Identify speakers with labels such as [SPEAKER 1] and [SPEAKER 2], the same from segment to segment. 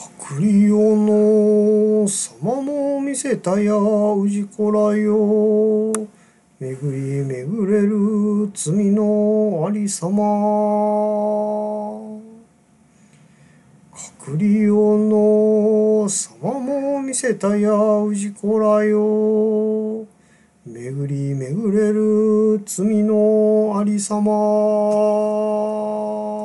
[SPEAKER 1] クリオの様も見せたや氏子らよ。巡り巡れる罪のありさま。クリオの様も見せたや氏子らよ。巡り巡れる罪のありさま。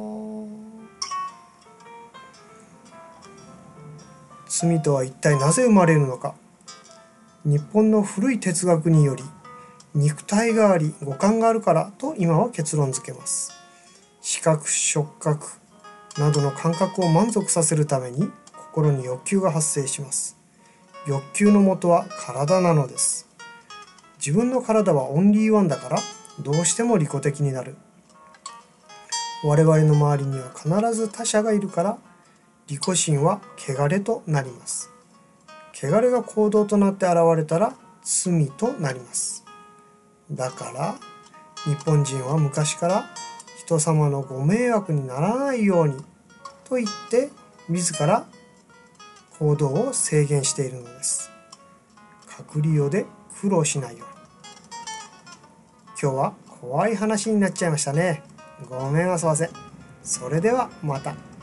[SPEAKER 1] 罪とは一体なぜ生まれるのか。日本の古い哲学により、肉体があり五感があるからと今は結論付けます。視覚触覚などの感覚を満足させるために心に欲求が発生します。欲求の元は体なのです。自分の体はオンリーワンだからどうしても利己的になる。我々の周りには必ず他者がいるから利己心は汚れとなります。汚れが行動となって現れたら罪となります。だから日本人は昔から人様のご迷惑にならないようにと言って自ら行動を制限しているのです。隔離用で苦労しないように。今日は怖い話になっちゃいましたね。ごめんなさいませ。それではまた。